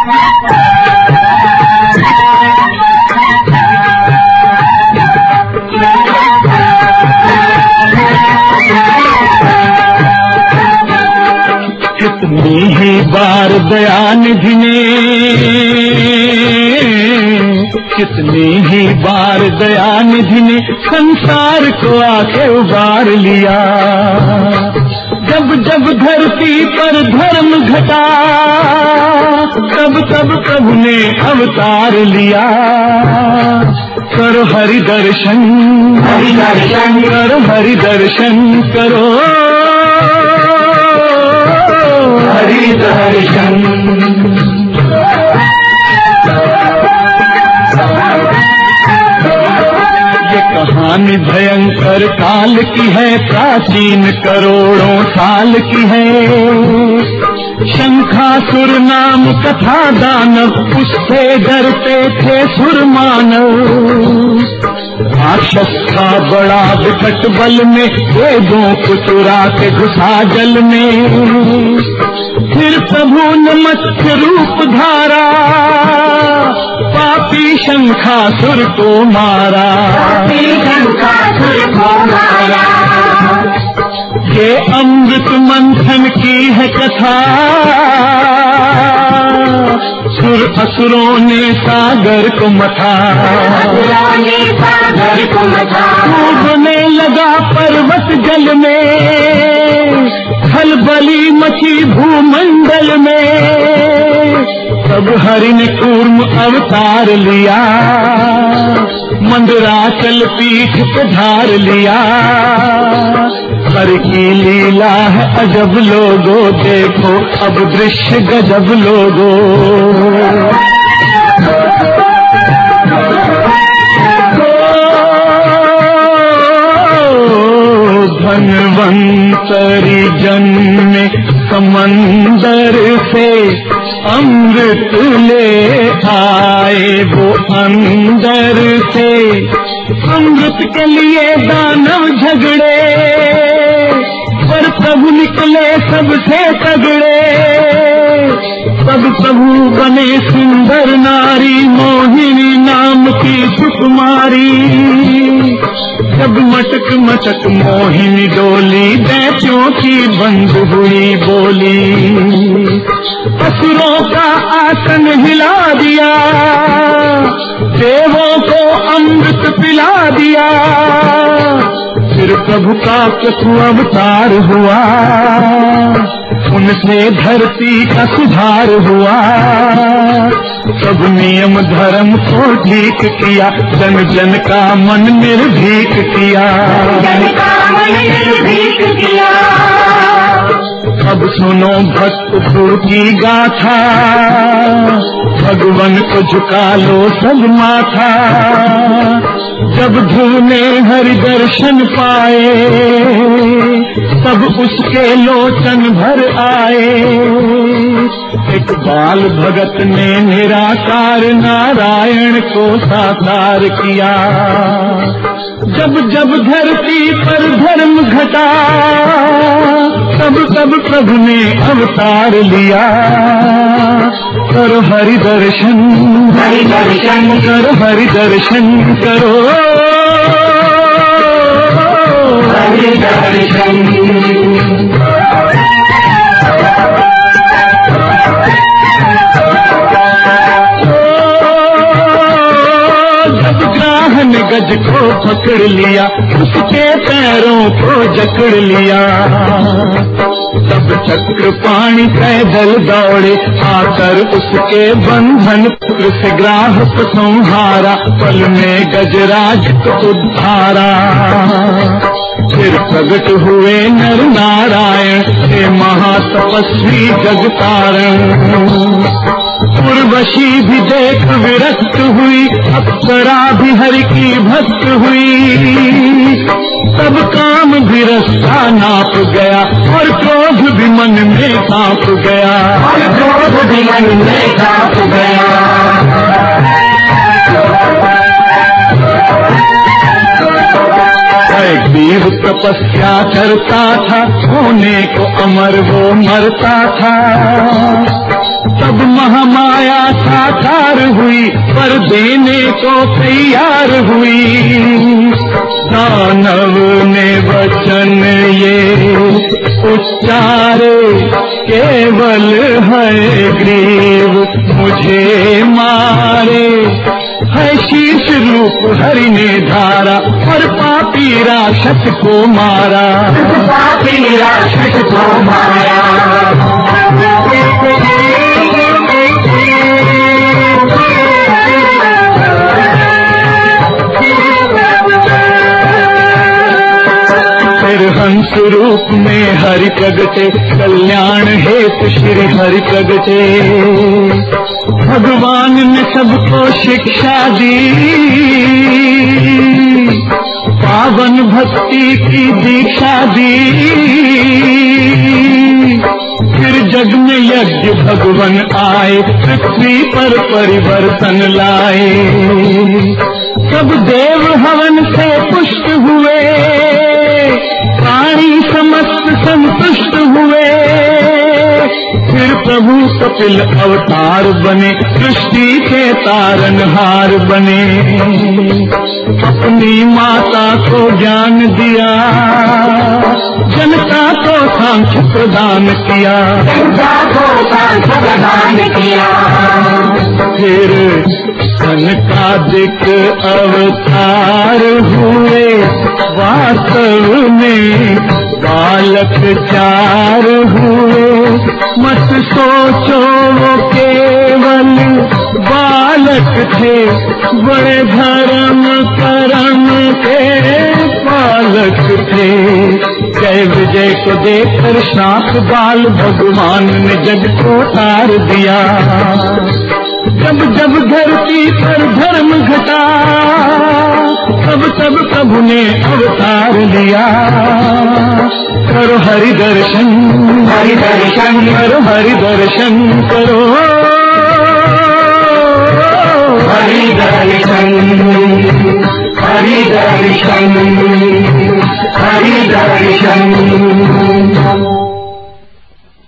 कितनी ही बार दयानिधि ने, कितनी ही बार दयानिधि ने संसार को आके उबार लिया। जब जब धरती पर धर्म घटा, तब तब प्रभु ने अवतार लिया। करो हरि दर्शन, हरि दर्शन करो, हरि दर्शन करो, हरि दर्शन। ये कहानी भयंकर काल की है, प्राचीन करोड़ों साल की है। शंखासुर नाम कथा दानव, उससे डरते थे सुर मानव। राक्षस था बड़ा विकट बल में, वेदों को चुरा के घुसा जल में। फिर प्रभु ने मत्स्य रूप धारा, पापी शंखासुर को मारा, पापी शंखासुर को मारा। ये अमृत मंथन की है कथा, सुर असुरों ने सागर को मथा, सागर को मथा। डूबने लगा पर्वत जल में, खलबली मची भूमंडल में। तब हरि ने कूर्म अवतार लिया, मंदराचल पीठ पे धार लिया। हरि की लीला है अजब लोगो, देखो अब दृश्य गजब लोगो। धन्वंतरी जन्मे समंदर से, अमृत ले आए वो अंदर से। अमृत के लिए दानव झगड़े, पर प्रभु निकले सबसे तगड़े। तब प्रभु बने सुंदर नारी, मोहिनी नाम की सुकुमारी। जब मटक मटक मोहिनी डोली, दैत्यों की बंद हुई बोली। असुरों का आसन हिला दिया, देवों को अमृत पिला दिया। फिर प्रभु का चतु अवतार हुआ, उनसे धरती का सुधार हुआ। सब नियम धर्म को ठीक किया, जन जन का मन निर्भीक किया, जन का मन निर्भीक किया। अब सुनो भक्त प्रभु की गाथा, भगवान को झुका लो सब माथा। जब ध्रुव ने हरि दर्शन पाए, तब उसके लोचन भर आए। एक बाल भगत ने निराकार नारायण को साकार किया। जब जब धरती पर धर्म घटा, तब तब प्रभु ने अवतार लिया। करो हरि दर्शन, हरि दर्शन करो, हरि दर्शन करो, हरि दर्शन। ग्राहन गज को पकड़ लिया, उसके पैरों को जकड़ लिया। तब चक्र पाणी पैदल दौड़े, आकर उसके बंधन से ग्राहक संहारा। पल में गजराज को उद्धारा। फिर प्रगट हुए नर नारायण, हे महातपस्वी जगतारण। उर्वशी भी देख विरक्त हुई, अप्सरा भी हरि की भक्त हुई। तब काम भी रास्ता नाप गया, और क्रोध भी मन में कांप गया, और क्रोध भी मन में कांप गया। एक वीर तपस्या करता था, होने को अमर वो मरता था। तब महामाया हुई पर देने को तैयार हुई। दानव ने वचन ये उच्चारे, केवल है ग्रीव मुझे मारे। है शीश रूप हरि ने धारा और पापी राक्षस को मारा, पापी राक्षस को मारा। फिर हंस रूप में हरि प्रगटे, कल्याण हेतु श्री हरि प्रगटे। भगवान ने सबको शिक्षा दी, पावन भक्ति की दीक्षा दी। फिर जग में यज्ञ भगवान आए, पृथ्वी पर परिवर्तन लाए। सब देव हवन से पुष्ट हुए, प्राणी समस्त संतुष्ट हुए। फिर प्रभु कपिल अवतार बने, सृष्टि के तारनहार बने। अपनी माता को ज्ञान दिया, जनता को सांख्य प्रदान किया, जनता को सांख्य प्रदान किया। फिर सनकादिक अवतार हुए, वास्तव में बालक 4 हुए। मत सोचो वो केवल बालक थे, बड़े धर्म कर्म के पालक थे। जय विजय को देखकर शाख बाल भगवान ने जग को तार दिया। जब जब धरती पर धर्म घटा, तब तब प्रभु ने अवतार लिया। करो हरि दर्शन, हरि दर्शन करो हरि दर्शन करो, हरि दर्शन, हरि दर्शन, हरि दर्शन।